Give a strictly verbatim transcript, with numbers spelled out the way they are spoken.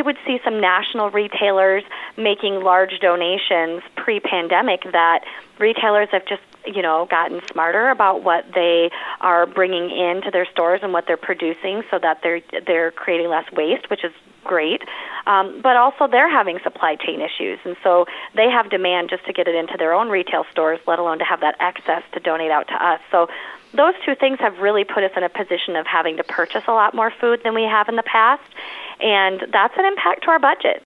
would see some national retailers making large donations pre-pandemic that retailers have just, you know, gotten smarter about what they are bringing into their stores and what they're producing so that they're they're creating less waste, which is great. Um, but also they're having supply chain issues, and so they have demand just to get it into their own retail stores, let alone to have that excess to donate out to us. So those two things have really put us in a position of having to purchase a lot more food than we have in the past, and that's an impact to our budget.